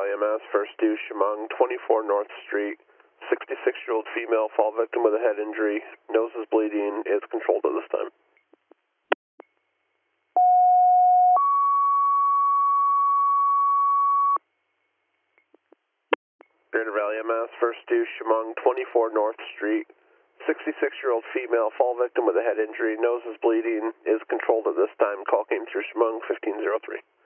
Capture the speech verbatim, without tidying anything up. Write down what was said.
Valley M S, first due Chemung, twenty-four North Street, sixty-six-year-old female, fall victim with a head injury, nose is bleeding, is controlled at this time. Greater Valley M S, first due Chemung, twenty-four North Street, sixty-six-year-old female, fall victim with a head injury, nose is bleeding, is controlled at this time. Call came through Chemung, fifteen oh three.